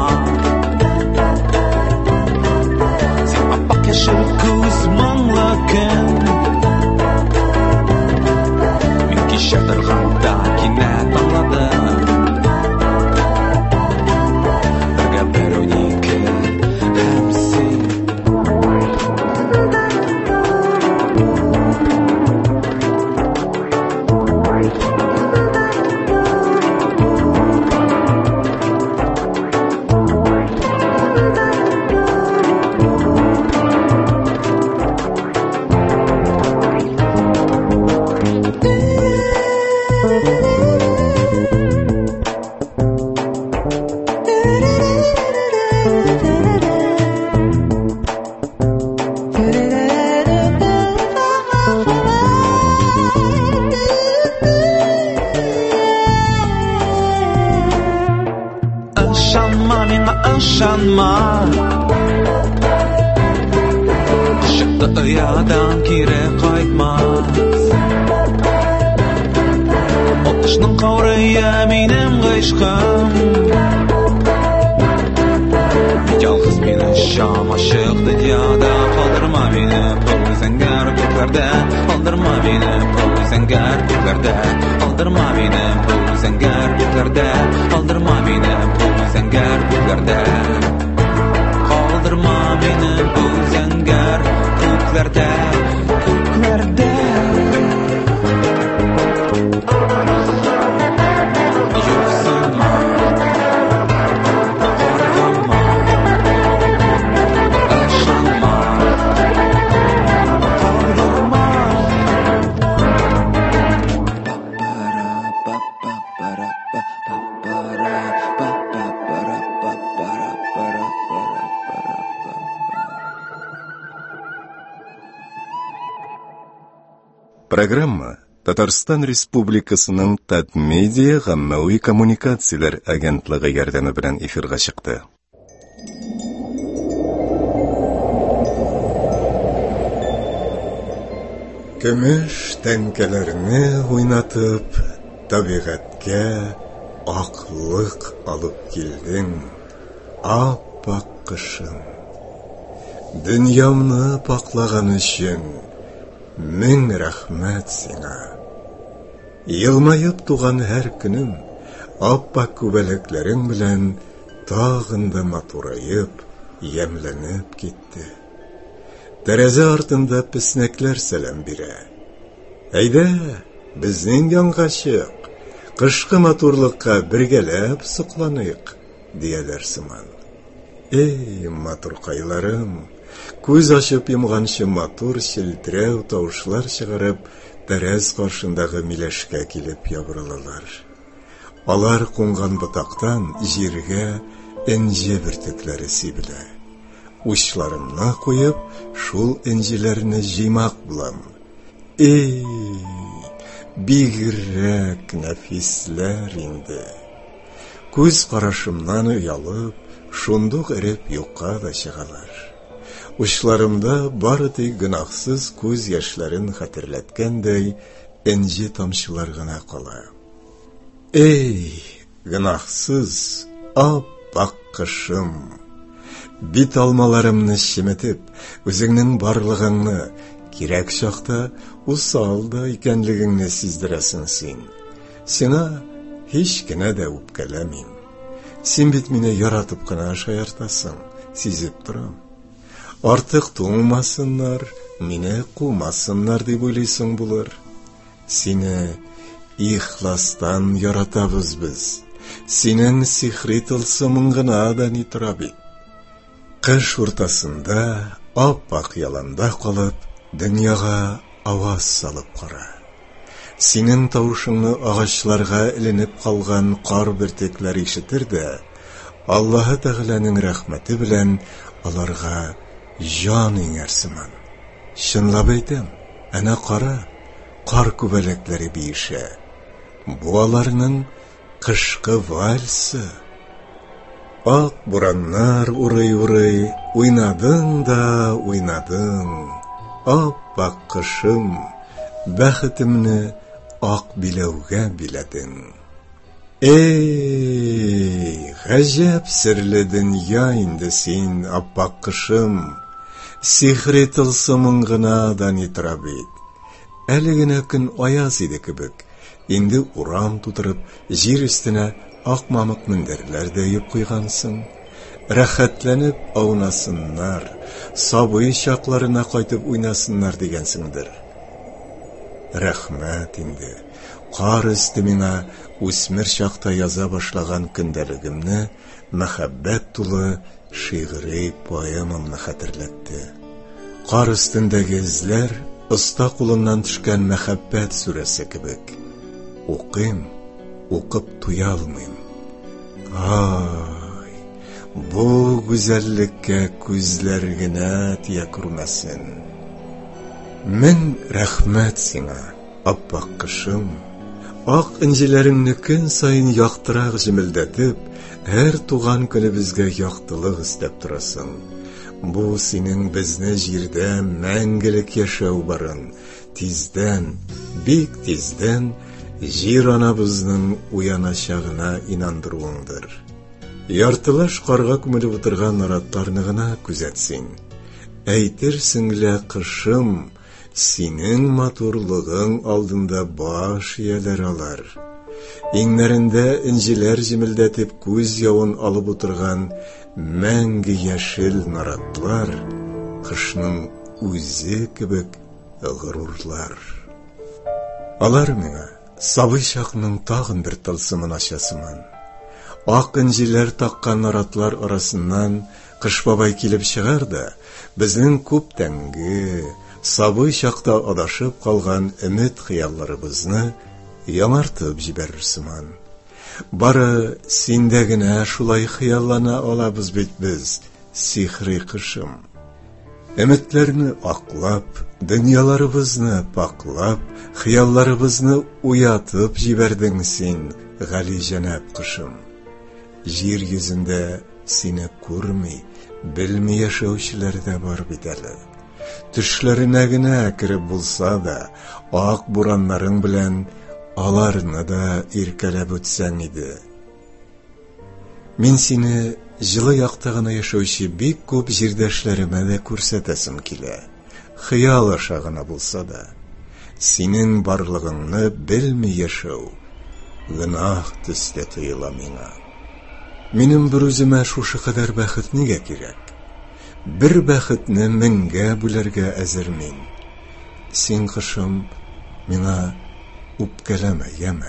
Яшыл күз моңлы көн, мин кичә торганда кинәт аңладым. Бергә бер унике һәм син. Işıkta ıyadan kire kaytmaz Otışның қаурыя минем ғишқым Жалғыз мені шам ашық дүнияда Қалдырма мені бұл зәңгәр көкләрдә Қалдырма мені бұл зәңгәр көкләрдә Қалдырма мені бұл зәңгәр көкләрдә Қалдырма мені бұл зәңгәр көкләрдә Қалдырма мені бұл зәңгәр көкләрдә Көкләрдә Программа Татарстан Республикасының Татмедиа гаммәви коммуникацияләр агентлыгы ярдәме белән эфирга чыкты. Көмеш тәңкәләрне уйнатып, табигатькә аклык алып килдең, ап-ак кышым. Дөньямны паклаган өчен Мең рәхмәт сиңа. Елмайып туган һәр көнем, ап-ак күбәләкләрең белән тагын да матурайып, ямьләнеп китте. Тәрәзә артында песнәкләр сәлам бирә. Әйдә, безнең янга чык, кышкы матурлыкка бергәләп сокланыйк, дияләр сыман. Эй, матуркайларым, күз ачып йомганчы матур челтерәү тавышлар чыгарып, тәрәз каршындагы миләшкә килеп ябырылалар. Алар кунган ботактан җиргә энҗе бөртекләре сибелә. Учларымны куеп, шул энҗеләрне җыймак булам. Эй, бигрәк нәфисләр инде. Күз карашымнан уялып, шундук эреп юкка да чыгалар. Учларымда бары тик гынахсыз күз яшьләрен хәтерләткәндәй энҗе тамчылар гына кала. Эй, гынахсыз ап-ак кышым, бит алмаларымны чиметеп, үзеңнең барлыгыңны, кирәк чакта усал да икәнлегеңне сиздерәсең син. Сиңа һич кенә дә үпкәләмим. Син бит мине яратып кына шаяртасың, сизеп торам. Артык туңмасыннар, мине кумасыннар дип уйлыйсың булыр. Сине ихластан яратабыз без. Синең сихри тылсымың гына да ни тора бит. Кыш уртасында, ап-ак яланда калып, дөньяга аваз салып кара. Синең тавышыңны агачларга эленеп калган кар бөртекләр ишетер дә, Аллаһы Тәгаләнең рәхмәте белән аларга җан иңәрсеман. Чынлап әйтәм, әнә кара, кар күбәләкләре биешә. Бу аларның кышкы вальсы. Ак бураннар урый-урый, уйнадың да уйнадың. Ап-ак кышым, бәхетемне ак биләүгә биләдең. Эй, гаҗәп серле дөнья инде син, ап-ак кышым. Сихри тылсымың гына да ни тора бит. Әле генә көн аяз иде кебек. Инде урам тутырып, җир өстенә ак мамык мендәрләр дә юп куйгансың. Рәхәтләнеп аунасыннар, сабый чакларына кайтып уйнасыннар дигәнсеңдер. Рәхмәт инде. Кар өсте миңа үсмер чакта яза башлаган көндәлегемне, мәхәббәт тулы шигъри поэмамны хәтерләтте. Кар өстендәге эзләр оста кулыннан төшкән мәхәббәт сүрәсе кебек. Укыйм, укып туя алмыйм. Ай, бу гүзәллеккә күзләр генә тия күрмәсен. Мен рәхмәт сиңа, ап-ак кышым, ак инҗеләреңне көн сайын яктырак җимелдәтеп, һәр туган көне безгә яктылык истәп торасың. Бу синең безне җирдә мәңгелек яшәү барын, тиздән, бик тиздән җир анабызның уяначагына инандыруыңдыр. Яртылаш карга күмелеп утырган наратларны гына күзәтсин. Әйтерсең лә кышым, синең матурлыгың алдында баш ияләр алар. Иңнәрендә инҗеләр җимелдәтеп күз явын алып утырган мәңге яшел наратлар, кышның үзе кебек горурлар. Алар миңа сабый чакның тагын бер тылсымын ачасыман. Ак инҗеләр таккан наратлар арасыннан Кыш бабай килеп чыгар да, безнең күптәнге сабый чакта адашып калган өмет хыялларыбызны яңартып җибәрер сыман. Бары синдә генә шулай хыяллана алабыз бит без, сихри кышым. Өметләрне аклап, дөньяларыбызны паклап, хыялларыбызны уятып җибәрдең син, гали җанап кышым. Җир йөзендә сине күрми, белми яшәүчеләр дә бар бит әле. Төшләренә генә кереп булса да, ак бураннарың белән аларны да иркәләп үтсәң иде. Мин сине җылы якта гына яшәүче бик күп җирдәшләремә дә күрсәтәсем килә. Хыял аша гына булса да, синең барлыгыңны белми яшәү гынах төстә тоела миңа. Минем бер үземә шушы кадәр бәхет нигә кирәк? Бер бәхетне меңгә бүләргә әзер мин. Син кышым миңа үпкәләмә, яме.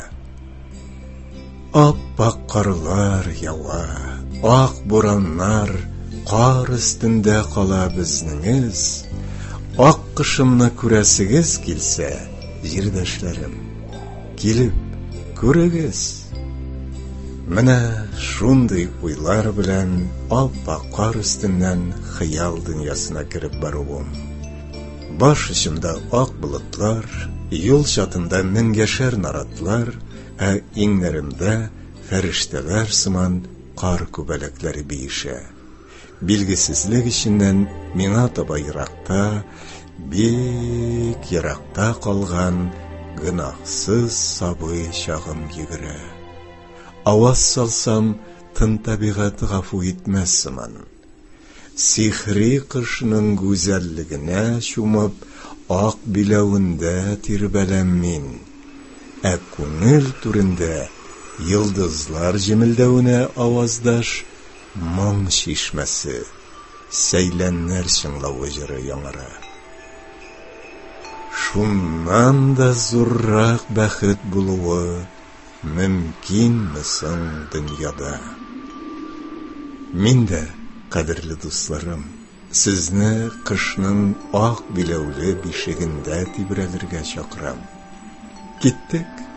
Ап-ак карлар ява, ак бураннар кар өстендә кала безнеңез. Ак кышымны күрәсегез килсә, җирдәшләрем, килеп күрегез. Менә шундый уйлар белән ап-ак кар өстеннән хыял дөньясына кереп баруым. Баш очымда ак болытлар, юл чатында мең яшәр наратлар, ә иңнәремдә фәрештәләр сыман кар күбәләкләре биешә. Билгесезлек эченнән миңа таба еракта, бик еракта калган гынахсыз сабый чагым йөгерә. Аваз салсам, тын табигать гафу итмәс сыман. Сихри кышның гүзәллегенә чумып, ак биләвендә тирбәләм мин. Ә күңел түрендә йылдызлар җимелдәвенә аваздаш моң чишмәсе, сәйләннәр чыңлавы җыры яңара. Шуннан да зуррак бәхет булуы мөмкинме соң дөньяда? Мин дә, кадерле дусларым, сезне кышның ак биләүле бишегендә тибрәлергә чакырам. Киттек.